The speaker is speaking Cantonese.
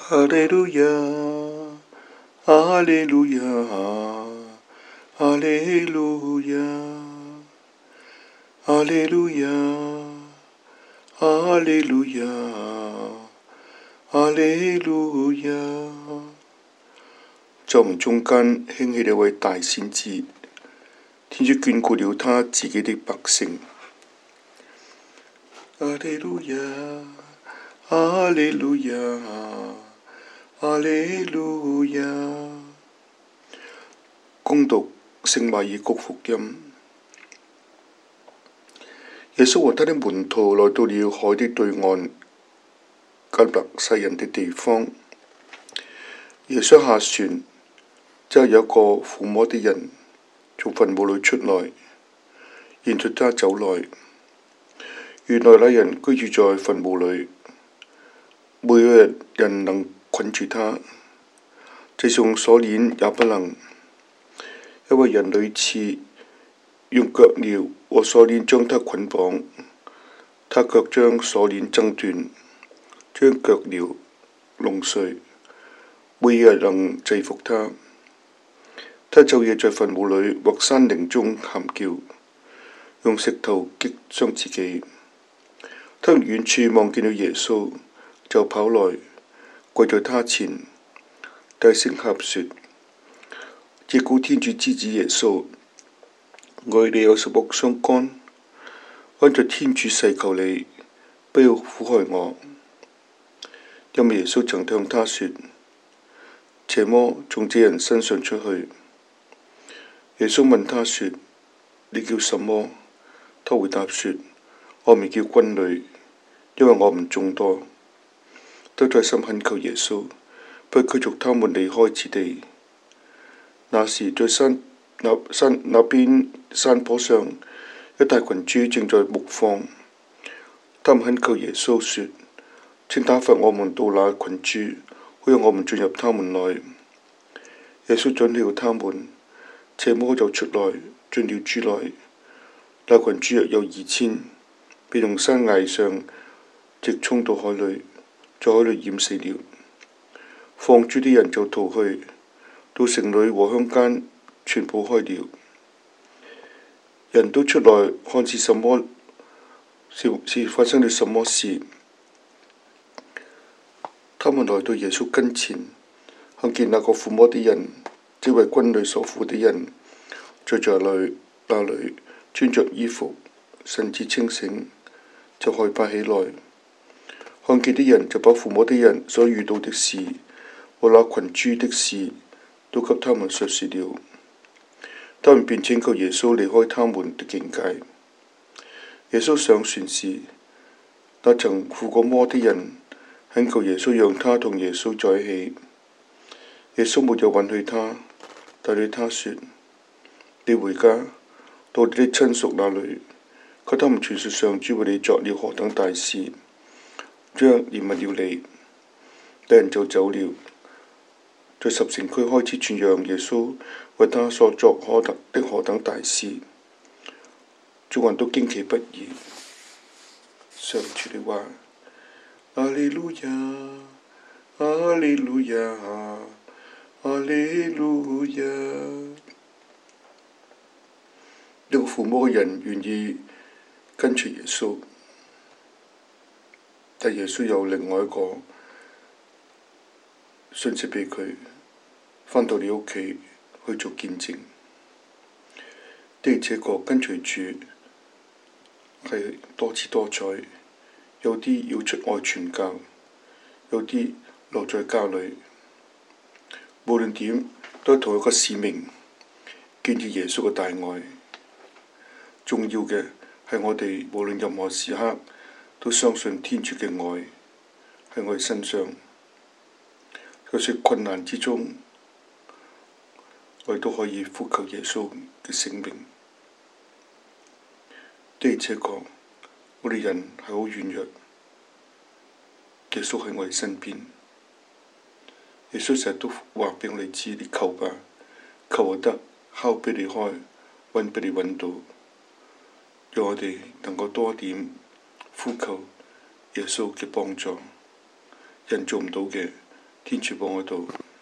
哈利路亞，哈利路亞，哈利路亞，哈利路亞，哈利路亞，哈利路亞。在我們中間興起了一位大先知，天主眷顧了他自己的百姓。哈利路亞，哈利路亞，哈利路亞。恭讀聖馬爾谷福音。耶穌和他的門徒來到了海的對岸，革納撒人的地方。耶穌下船，即有一個附魔的人從墳墓裏出來，沿着他走來。原來那人居住在墳墓裏，沒有人能捆住他，就是用鎖鏈也不能，因為人屢次用腳鐐和鎖鏈將他捆綁，他卻將鎖鏈掙斷，將腳鐐弄碎，沒有人能制服他。他晝夜在墳墓裏或山林中喊叫，用石頭擊傷自己。他從遠處望見了耶穌，就跑來跪在他前，大聲喊說：自古天主之子耶穌，我與你有什麼相干？按着天主誓求你，不要苦害我。因為耶穌曾向他說：邪魔從這人身上出去。耶穌問他說：你叫什麼？他回答說：我名叫軍旅，因為我們眾多。他在心懇求耶穌，不驅逐他們離開此地。那時在那邊山坡上，一大群豬正在牧放。他們懇求耶穌說：請打發我們到那群豬，好讓我們進入他們內。耶穌准了他們，邪魔就出來進了豬內。那群豬約有2000，便從山崖上直衝到海裏，在海裏淹死了。放豬的人就逃去，到城裏和鄉間傳報開了。人都出來看是發生了什麼事。他們來到耶穌跟前，看見那個附魔的人，這為軍旅所附的人，在那裏穿着衣服，神志清醒，就害怕起來。看見的人就把附魔的人所遇到的事和那群豬的事都給他們述說了。他們便請求耶穌離開他們的境界。耶穌上船時，那曾附過魔的人懇求耶穌讓他同耶穌在一起。耶穌沒有允許他，但對他說：你回家，到你的親屬那裏，給他們傳説上主為你作了何等大事，將憐憫了你。那人就走了，在十城區開始傳揚耶穌為他所作何等大事，眾人都驚奇不已。上主的話。哈利路亞，哈利路亞，哈利路亞。一個附魔嘅人願意跟隨耶穌，但耶穌有另外一個訊息俾佢，返到你屋企去做見證。的而且確跟隨主係多姿多彩，有啲要出外傳教，有啲留在家裏。無論點都係同一個使命，見證耶穌嘅大愛。重要嘅係我哋無論任何時刻都相信天主嘅愛喺我哋身上。就算困難之中，我哋都可以呼求耶穌嘅聖名。的而且確，我哋人係好軟弱，耶穌喺我哋身邊。耶穌成日都話俾我哋知：你求吧，求就得，敲俾你開，揾俾你揾到。讓我哋能夠多點呼求耶穌嘅幫助。人做唔到嘅， 天主保我道。